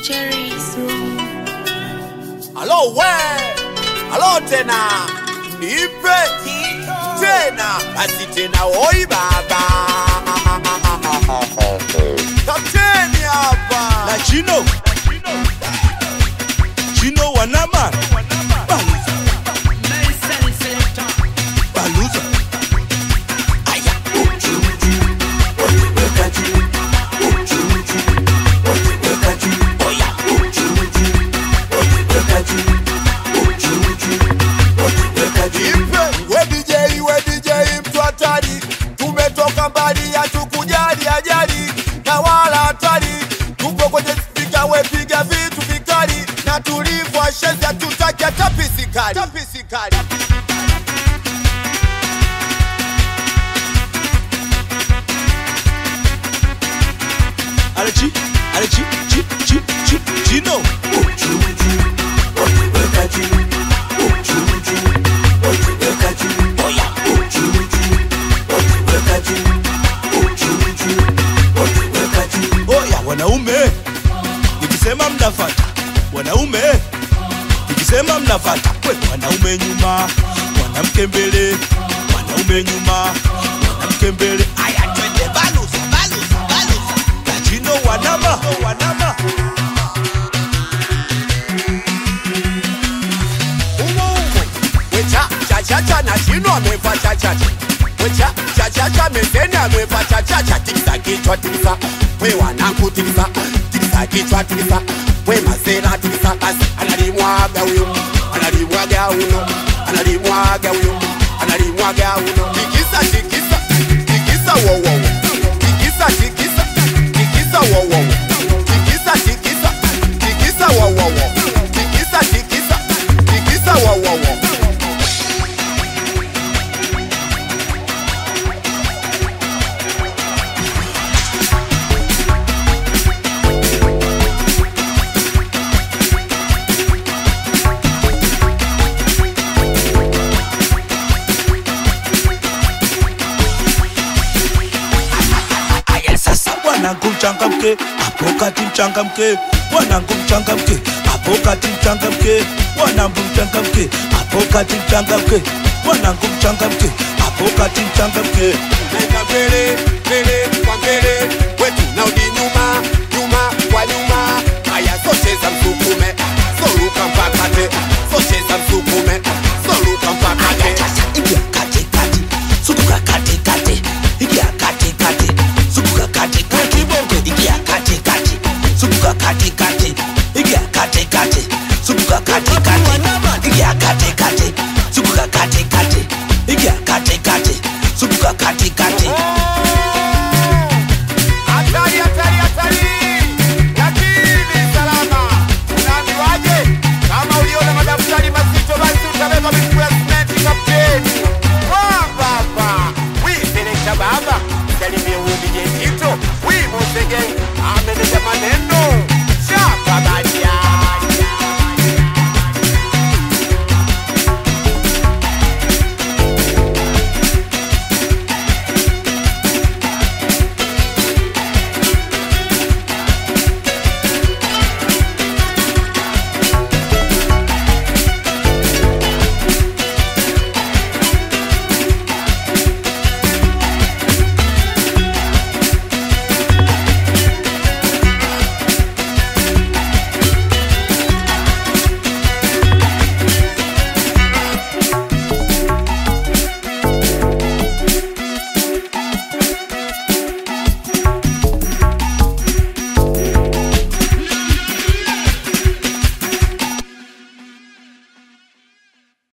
Hello we, hello tena, nipe tena, basi tena oi baba. Kapteni hapa na Chino Wanama Baluza aya we DJ mtu hatari, tumetoka mbali hatukujali ajali na wala hatari, tupo kwenye spika we piga vitu vikali na tulivu ashezi hatutaki hata pisikali. Chino Oya wanaume, nikisema mnafata wanaume, nikisema mnafata wanaume nyuma, mwanamke mbele, wanaume nyuma, mwanamke mbele. Aya twende baluza na Chino Wanama Cha na Chino ameva cha wecha meseni ameva cha tikisa kichwa tikisa we wanangu tikisa kichwa tikisa we masera tikisa basi analimwaga huyo tikisa wo tikisa wo tikisa wo wanangu mchangamke, hapo kati mchangamke, wanangu mchangamke, hapo kati mchangamke, wanangu mchangamke, hapo kati mchangamke, wanangu mchangamke, hapo kati mchangamke. Nenda mbele kwa mbele, wetu naudi nyuma.